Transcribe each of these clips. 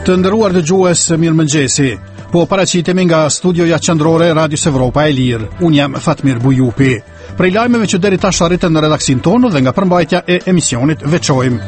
Të nderuar dëgjues, mirëmëngjesi. Po paraqitemi nga studioja qendrore e Radios Evropa e Lirë. Unë jam Fatmir Bujupi. Prej lajmeve që deri tash arritën në redaksin tonë dhe nga përmbajtja e emisionit veçojmë.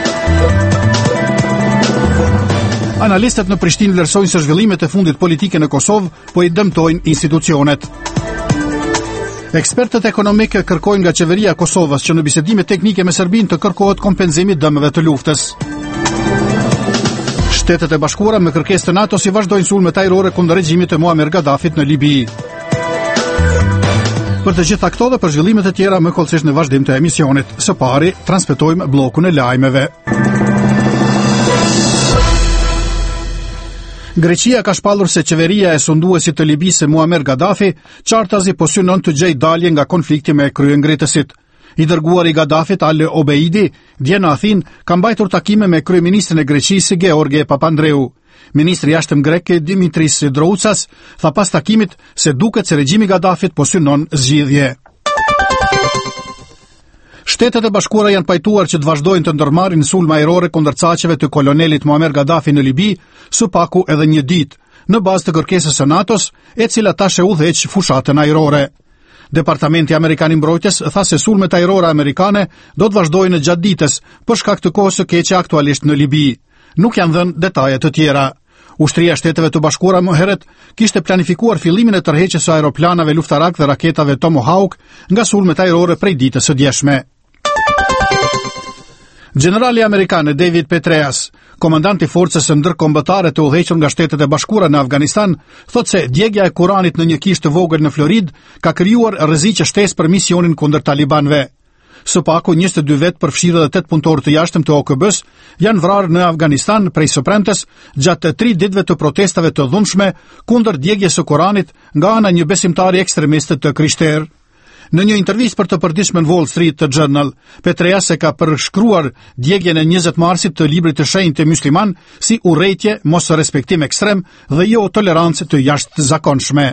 Analistët në Prishtinë vlerësojnë se zhvillimet e fundit politike në Kosovë po i dëmtojnë institucionet. Ekspertët ekonomikë kërkojnë nga qeveria e Kosovës që në bisedime teknike me Serbinë të kërkohet kompenzimi dëmeve të luftës. Shtetet e Bashkuara me kërkesë të NATO si vazhdojnë sulmet ajrore kundër regjimit të Muammar Gaddafit në Libi. Për të gjitha këto dhe për zhvillimet e tjera më kollësisht në vazhdim të emisionit. Së pari, transmetojmë bllokun e lajmeve. Greqia ka shpallur se qeveria e sunduesit të Libisë Muammar Gaddafi qartazi po synon të gjejë dalje nga konflikti me kryengritësit. I dërguari i Gaddafit Ale Obeidi, dje në Athinë, ka mbajtur takime me kryeministrin e Greqisë George Papandreou. Ministri i jashtëm grek Dimitris Droutsas tha pas takimit se duket se regjimi i Gaddafit po synon zgjidhje. Shtetet e Bashkuara janë pajtuar që të vazhdojnë të ndërmarrin sulme ajrore kundër caqeve të kolonelit Muammar Gaddafi në Libi, së paku edhe një ditë, në bazë të kërkesës së NATO-s, e cila tash e udhëheq fushatën ajrore. Departamenti Amerikan i Mbrojtjes tha se sulmet ajrore amerikane do të vazhdojnë gjatë ditës për shkak të kohës së keqe aktualisht në Libi. Nuk janë dhënë detaje të tjera. Ushtria e Shteteve të Bashkuara më herët kishte planifikuar fillimin e tërheqjes së aeroplanave luftarak dhe raketave Tomahawk nga sulmet ajrore prej ditës së djeshme. Generali amerikan David Petraeus, komandanti forcës së ndërkombëtare të udhëhequr nga Shtetet e Bashkuara në Afganistan, thotë se djegja e Kuranit në një kishë të vogël në Florid ka krijuar rreziqe shtesë për misionin kundër talibanëve. Së paku 22 vetë përfshirë dhe 8 punëtorë të jashtëm të OKB-s janë vrarë në Afganistan prej së premtes gjatë 3 ditëve të protestave të dhunshme kundër djegjes së Kuranit nga ana një besimtari ekstremist të krishterë. Në një intervistë për të përditshmën Wall Street Journal, Petraeus e ka përshkruar djegjen e 20 marsit të librit të shenjtë musliman si urrëtie, mos respektim ekstrem dhe jo tolerancë të jashtëzakonshme.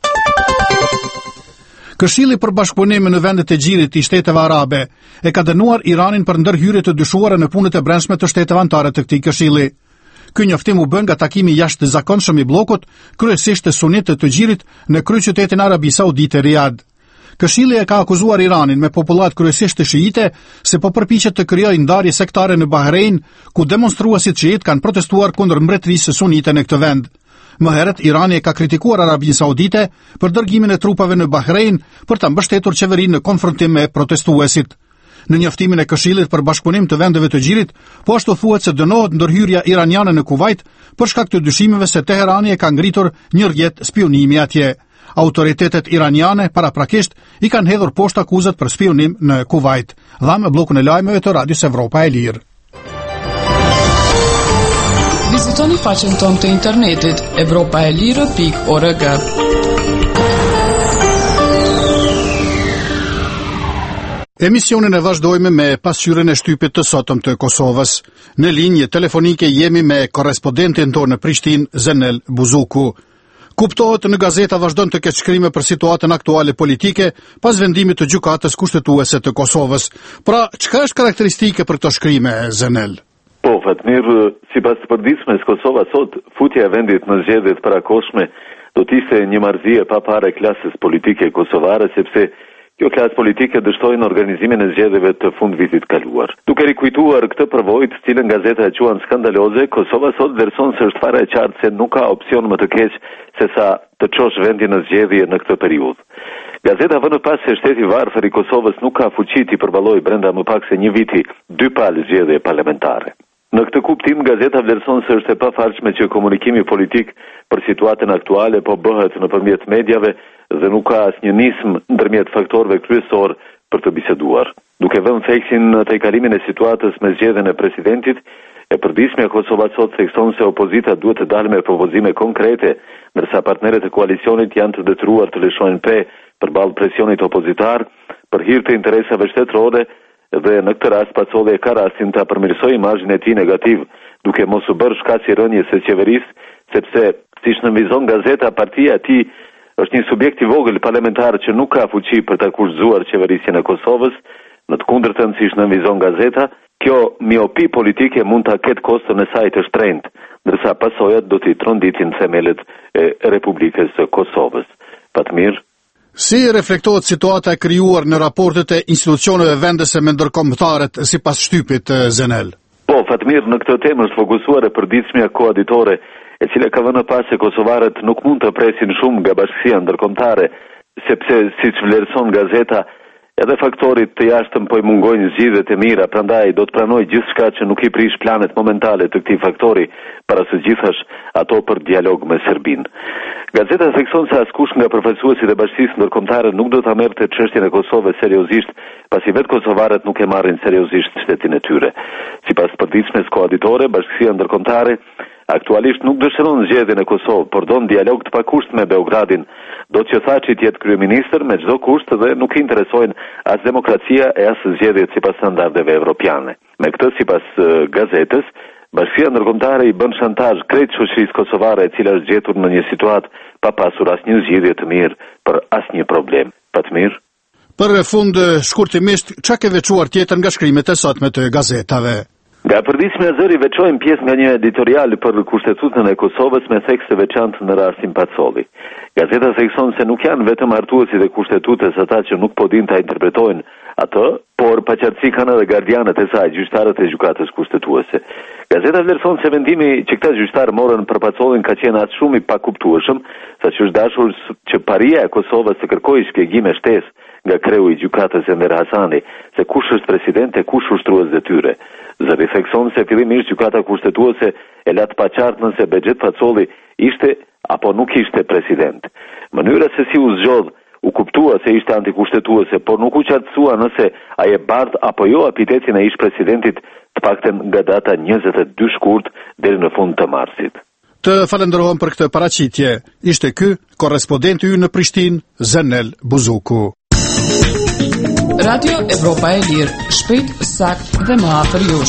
Këshilli për bashkëpunim në vendet e gjirit i Shteteve Arabe e ka dënuar Iranin për ndërhyrje të dyshuara në punët e brendshme të shteteve anëtare të këtij këshilli. Ky njoftim u bën nga takimi jashtëzakonshëm i bllokut, kryesisht të sunitë të gjirit në kryeqytetin Arabi Saudite Riyadh. Këshilli e ka akuzuar Iranin me popullat kryesisht të shiite se po përpiqet të krijojë ndarje sektare në Bahrein, ku demonstruesit shiit kanë protestuar kundër mbretërisë sunite në këtë vend. Më herët Irani e ka kritikuar Arabinë Saudite për dërgimin e trupave në Bahrein për ta mbështetur qeverinë në konfrontim me protestuesit. Në njoftimin e Këshillit për bashkëpunim të vendeve të gjirit, po ashtu thuhet se dënohet ndërhyrja iraniane në Kuvajt për shkak të dyshimeve se Teherani e ka ngritur një rrjet spionimi atje. Autoritetet iraniane paraprakisht i kanë hedhur poshtë akuzat për spionim në Kuvajt. Dhamë bllokun e lajmeve të Radios Evropa e Lirë. Vizitoni faqen tonë të internetit evropaelire.org. Emisionin e vazhdojmë me pasqyrën e shtypit të sotëm të Kosovës. Në linjë telefonike jemi me korrespondentin tonë në Prishtinë, Zenel Buzuku. Kuptohet në gazeta vazhdon të ketë shkrime për situatën aktuale politike pas vendimit të gjykatës kushtetuese të Kosovës. Pra, çka është karakteristike për këto shkrime, Zenel? Po, Fatmir, sipas të përditshmes Kosova sot, futja e vendit në zgjedhjet parakohshme do të ishte një marrëzie pa parë klasës politike kosovare, sepse kjo klasë politike dështoi në organizimin e zgjedhjeve të fundvitit kaluar. Duke rikujtuar këtë përvojë, cilën gazeta e quan skandaloze, Kosova sot vlerëson se është fare e qartë se nuk ka opsion më të keq se sa të çosh vendin në zgjedhje në këtë periudhë. Gazeta vënë pas se shteti varfër i Kosovës nuk ka fuqi të përballojë brenda më pak se një viti 2 palë zgjedhje parlamentare. Në këtë kuptim, gazeta vlerëson se është e pafalshme që komunikimi politik për situatën aktuale po bëhet nëpërmjet mediave dhe nuk ka asnjë nismë ndërmjet faktorëve kryesor për të biseduar. Duke vënë theksin në tejkalimin e situatës me zgjedhjen e presidentit, e përditshmja Kosova sot thekson se opozita duhet të dalë me propozime konkrete, ndërsa partnerët e koalicionit janë të detyruar të lëshojnë pe përballë presionit opozitar për hir të interesave shtetërore dhe në këtë rast Pacoli e ka rastin ta përmirësojë imazhin e tij negativ, duke mos u bërë shkaqe rënjes së qeverisë, sepse siç nënvizon gazeta, partia e tij është një subjekt i vogël parlamentar që nuk ka fuqi për ta kurrëzuar qeverisjen e Kosovës. Në të kundërtën, siç nënvizon gazeta, kjo miopi politike mund ta ketë koston e saj të shtrenjtë, ndërsa pasojat do t'i tronditin themelet e Republikës së Kosovës. Fatmir. Si reflektohet situata e krijuar në raportet e institucioneve vendese me ndërkombëtarët sipas shtypit Zenel? Po, Fatmir, në këtë temë është fokusuar e përditshmja koaditore, e cila ka vënë pas se kosovarët nuk mund të presin shumë nga bashkësia ndërkombëtare, sepse siç vlerëson gazeta, edhe faktorit të jashtëm po i mungojnë zgjidhjet e mira, prandaj do të pranoj gjithçka që nuk i prish planet momentale të këtij faktori, para së gjithash ato për dialog me Serbinë. Gazeta thekson se askush nga përfaqësuesit e bashkisë ndërkombëtare nuk do ta merrte çështjen e Kosovës seriozisht, pasi vetë kosovarët nuk e marrin seriozisht shtetin e tyre. Sipas përditshmes koaditore, bashkësia ndërkombëtare aktualisht nuk dëshiron zgjedhjen e Kosovës, por don dialog të pakusht me Beogradin, do të Thaçi të jetë kryeministër me çdo kusht dhe nuk i interesojnë as demokracia e as zgjedhjet sipas standardeve evropiane. Me këtë, sipas gazetës, bashkia ndërkombëtare i bën shantazh krejt shoqërisë kosovare, e cila është gjetur në një situatë pa pasur asnjë zgjidhje të mirë për asnjë problem. Fatmir. Për fund, shkurtimisht, çka ke veçuar tjetër nga shkrimet e sotme të gazetave? Nga përditshmja e zëri veçojmë pjesë nga një editorial për kushtetutën e Kosovës me tekste veçantë në rastin Pacolli. Gazeta thekson se nuk janë vetëm hartuesit e kushtetutës ata që nuk po dinë ta interpretojnë atë, por paqartësi kanë edhe gardianët e saj, gjyqtarët e gjykatës kushtetuese. Gazeta vlerëson se vendimi që këta gjyqtarë morën për Pacollin ka qenë aq shumë i pakuptueshëm, saqë është dashur që paria e Kosovës të kërkojë shpjegime shtesë nga kreu i gjykatës Enver Hasani, se kush është president e kush ushtrues detyre. Zëri thekson se fillimisht gjykata kushtetuese e la të paqartë nëse Bexhet Pacolli ishte apo nuk ishte president. Mënyra se si u zgjodh u kuptua se ishte antikushtetuese, por nuk u qartësua nëse ai e bardh apo jo epitetin e ish presidentit, të paktën nga data 22 shkurt deri në fund të marsit. Të falenderojmë për këtë paraqitje. Ishte ky korrespondenti ynë në Prishtinë, Zenel Buzuku. Radio Evropa e Lirë, shpejt, sakt dhe më afër jush.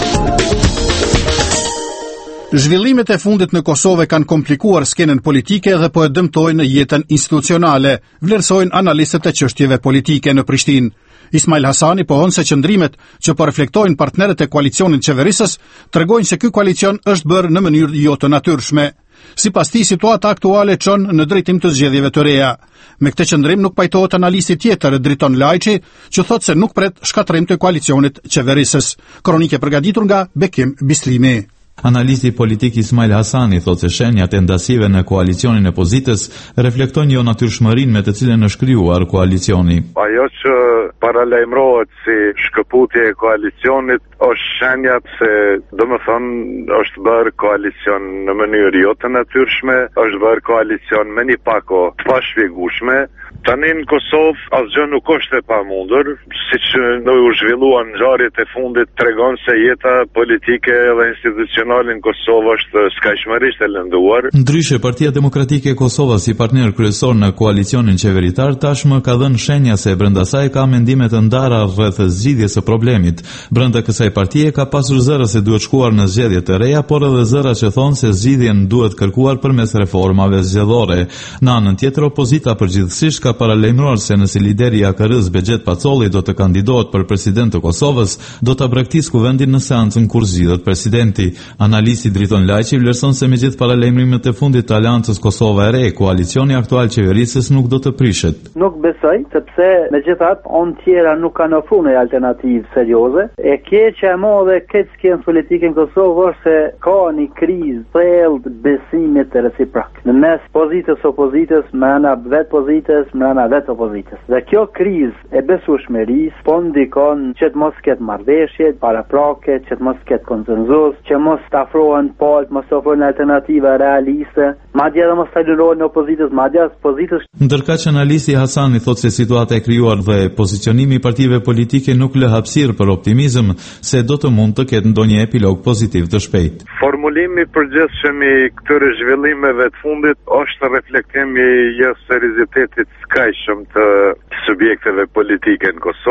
Zhvillimet e fundit në Kosovë kanë komplikuar skenën politike dhe po e dëmtojnë jetën institucionale, vlerësojnë analistët e çështjeve politike në Prishtinë. Ismail Hasani pohon se qëndrimet që po reflektojnë partnerët e koalicionit qeverisës tregojnë se ky koalicion është bërë në mënyrë jo të natyrshme. Sipas tij, situata aktuale çon në drejtim të zgjedhjeve të reja. Me këtë qëndrim nuk pajtohet analisti tjetër, Driton Lajçi, që thotë se nuk pret shkatërrim të koalicionit qeverisës. Kronikë e përgatitur nga Bekim Bislimi. Analisti politik Ismail Hasani thotë se shenjat e ndasive në koalicionin e opozitës reflektojnë jo natyrshmërinë me të cilën është krijuar koalicioni. Ajo që paralajmërohet si shkëputje e koalicionit është shenja se domethënë është bërë koalicion në mënyrë jo të natyrshme, është bërë koalicion me një pako të pashpjegueshme. Tani në Kosovë asgjë nuk është e pamundur, siç u zhvilluan ngjarjet e fundit tregon se jeta politike dhe institucionale në Kosovë është skajshmërisht e lënduar. Ndryshe, Partia Demokratike e Kosovës si partner kryesor në koalicionin qeveritar tashmë ka dhënë shenja se brenda saj ka mendime të ndara rreth zgjidhjes së problemit. Brenda kësaj partie ka pasur zëra se duhet shkuar në zgjedhje të reja, por edhe zëra që thonë se zgjidhjen duhet kërkuar përmes reformave zgjedhore. Në anën tjetër, opozita përgjithsisht ka paralajmëruar se nëse lideri i AKR-s Bexhet Pacolli do të kandidohet për president të Kosovës, do ta braktisë kuvendin në seancën kur zgjidhet presidenti. Analisti Driton Lajçi vlerëson se megjithë paralajmërimit të fundit të Aleancës Kosova e Re, koalicioni aktual qeverisës nuk do të prishet. Nuk besoj, sepse megjithatë onë tjera nuk kanë ofruar një alternativë serioze. E keqja e madhe këtë skenë politike në Kosovë është se ka një krizë thellë besimit të reciprok në mes pozitës opozitës, brenda vetë pozitës, brenda vetë opozitës. Dhe kjo krizë e besueshmërisë po ndikon që të mos ketë marrëveshje paraprake, që të mos ketë konsenzus, që mos të afrohen palët, mos të ofrohen alternativa realiste, madje edhe mos të lërohen opozitës, madje as pozitës. Ndërkaq analisti Hasani thotë se situata e krijuar dhe pozicionimi i partive politike nuk lë hapësirë për optimizëm se do të mund të ketë ndonjë epilog pozitiv të shpejtë. Formulimi i përgjithshëm i këtyre zhvillimeve të fundit është reflektim i seriozitetit skajshëm të subjekteve politike në Kosovë,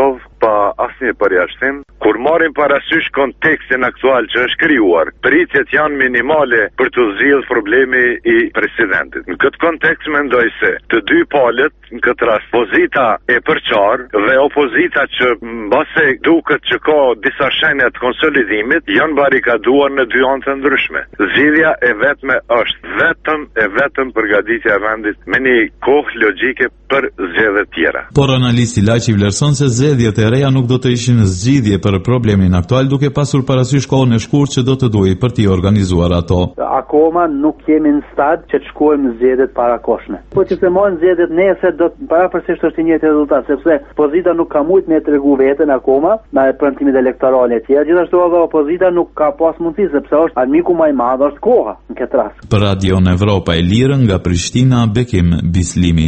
pa asnjë përjashtim. Kur marrim parasysh kontekstin aktual që është krijuar, pritjet janë minimale për të zgjidhur problemi i presidentit. Në këtë kontekst mendoj se të dy palët, në këtë rast pozita e përqarë dhe opozita që mbase duket që ka disa shenja të konsolidimit, janë barikaduar në dy anë të ndryshme. Zgjidhja e vetme është vetëm përgatitja e vendit me një kohë logjike për zgjedhje tjera. Por analisti Laqi vlerëson se zgjedhjet e reja nuk do të ishin zgjidhje për problemin aktual, duke pasur parasysh kohën e shkurtë që do të duhej për t'i organizuar ato. Akoma nuk jemi në stad që të shkojmë në zgjedhjet parakoshme. Po që të marrin zgjedhjet nesër do të paraparsisht është i njëjtë rezultat, sepse opozita nuk ka mujt me tregu veten akoma me premtimet elektorale e tjera. Gjithashtu edhe opozita nuk ka pas mundësi sepse është armiku më i madh, është koha në këtë rast. Për Radio Evropa e Lirë nga Prishtina, Bekim Bislimi.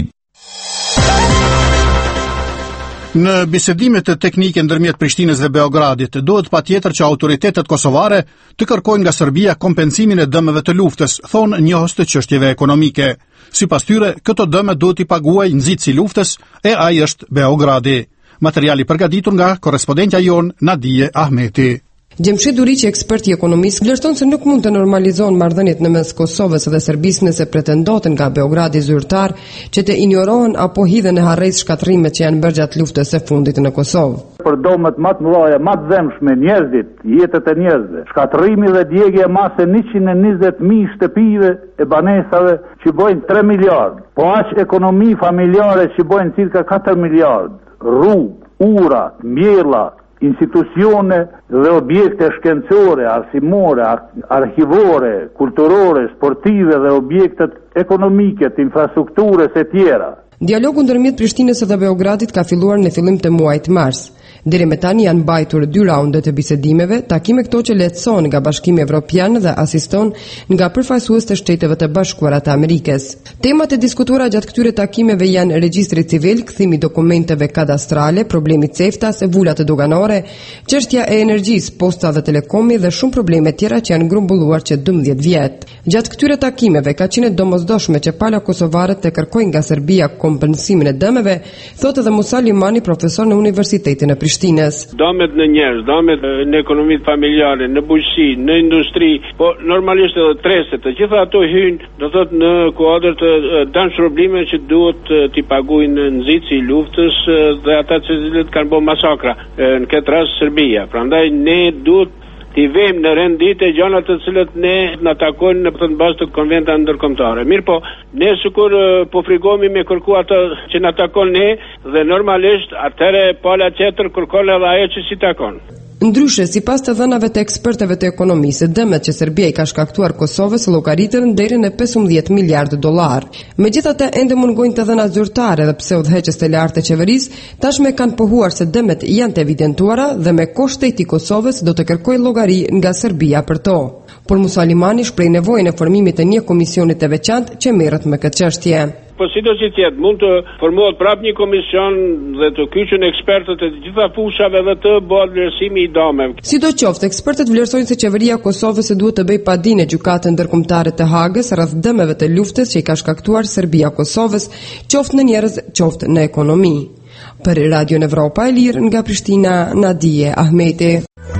Në bisedimet teknike ndërmjet Prishtinës dhe Beogradit, duhet patjetër që autoritetet kosovare të kërkojnë nga Serbia kompensimin e dëmeve të luftës, thonë njohës të çështjeve ekonomike. Sipas tyre, këto dëme duhet i paguaj nxitësi i luftës, e ai është Beogradi. Materiali përgatitur nga korrespondentja jon Nadije Ahmeti. Gjemshi Duriqi, ekspert i ekonomisë, vlerëson se nuk mund të normalizohen marrëdhëniet në mes Kosovës dhe Serbisë nëse pretendoten nga Beogradi zyrtar që të injorohen apo hidhen në harres shkatrimet që janë bërë gjatë luftës së fundit në Kosovë. Për domet më të mëdha, më të zemshme, njerëzit, jetët e njerëzve, shkatrimi dhe djegja e masë 120.000 shtëpive e banesave që bojnë 3 miliard, po aq ekonomi familjare që bojnë cirka 4 miliard, rrugë, ura, mjella, institucione dhe objekte shkencore, arsimore, arhivore, kulturore, sportive dhe objektet ekonomike të infrastrukturës e tjera. Dialogu ndërmjet Prishtinës dhe Beogradit ka filluar në fillim të muajit mars. Deri me tani janë mbajtur 2 raunde të bisedimeve, takime këto që lehtëson nga Bashkimi Evropian dhe asiston nga përfaqësues të Shteteve të Bashkuara të Amerikës. Temat e diskutuara gjatë këtyre takimeve janë regjistri civil, kthimi i dokumenteve kadastrale, problemi ceftas, vulat doganore, çështja e energjisë, posta dhe telekomi dhe shumë probleme tjera që janë grumbulluar që 12 vjet. Gjatë këtyre takimeve ka qenë domosdoshme që pala kosovare të kërkojnë nga Serbia kompensimin e dëmeve, thotë edhe Musa Limani, profesor në Universitetin e Prishtinës. Dëmet në njerëz, dëmet në ekonomitë familjare, në bujqësi, në industri, po normalisht edhe treset, të gjitha ato hyjnë, do thotë në kuadër të dëmshërbime që duhet t'i paguajnë nxitësi i luftës dhe ata që kanë bërë masakra, në këtë rast Serbia. Prandaj ne duhet t'i vejmë në rendite gjana të cilët ne në takojnë në bazë të konventave ndërkombëtare. Mirë po, ne sikur po frigohemi me kërku ato që na takon ne dhe normalisht atëre pala tjetër kërkon edhe ajo që si takon. Ndryshe, sipas të dhënave të ekspertëve të ekonomisë, dëmet që Serbia i ka shkaktuar Kosovës llogaritën deri në 15 miliardë dollar. Megjithatë, ende mungojnë të dhëna zyrtare dhe pse udhëheqës të lartë të qeverisë tashmë kanë pohuar se dëmet janë të evidentuara dhe me Shteti i Kosovës do të kërkojë llogari nga Serbia për to. Por Musa Limani shpreh nevojën e formimit të një komisioni të veçantë që merret me këtë çështje. Po sidoqë që tjetë, mund të formohet prap një komision dhe të kyçen ekspertët e gjitha fushave dhe të bëhet vlerësimi i dëmeve. Sidoqoftë, ekspertët vlerësojnë se qeveria e Kosovës duhet të bëjë padinë gjykatën ndërkombëtare të Hagës rreth dëmeve të luftës që i ka shkaktuar Serbia Kosovës, qoftë në njerëz, qoftë në ekonomi. Për Radio Evropa e Lirë nga Prishtina, Nadije Ahmeti.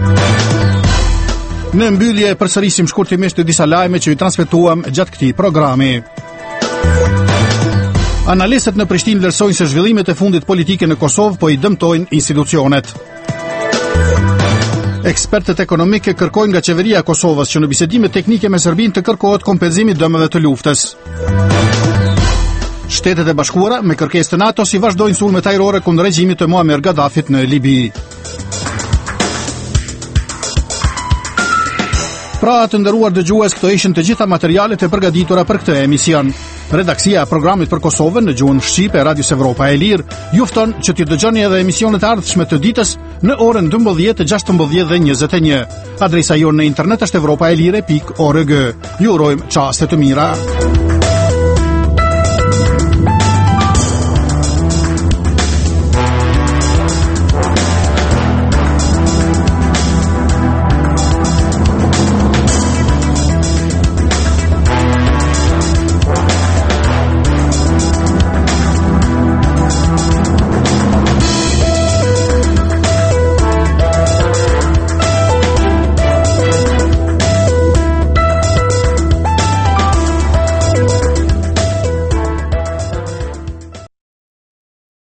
Në mbyllje përsërisim shkurtimisht disa lajme që ju transmetuam gjatë këtij programi. Analistët në Prishtinë vlerësojnë se zhvillimet e fundit politike në Kosovë po i dëmtojnë institucionet. Ekspertët ekonomike kërkojnë nga qeveria e Kosovës që në bisedime teknike me Serbinë të kërkohet kompenzimi i dëmeve të luftës. Shtetet e Bashkuara me kërkesë të NATO si vazhdojnë sulmet ajrore kundër regjimit të Muammar Gaddafit në Libi. Pra të nderuar dëgjues, këto ishin të gjitha materialet e përgatitura për këtë emision. Redaksia e programit për Kosovën në gjuhën shqipe e Radios Evropa e Lirë ju fton që t'i dëgjoni edhe emisionet e ardhshme të ditës në orën 12, 16 dhe 21. Adresa jonë në internet është europaelire.org. Ju urojmë çaste të mira.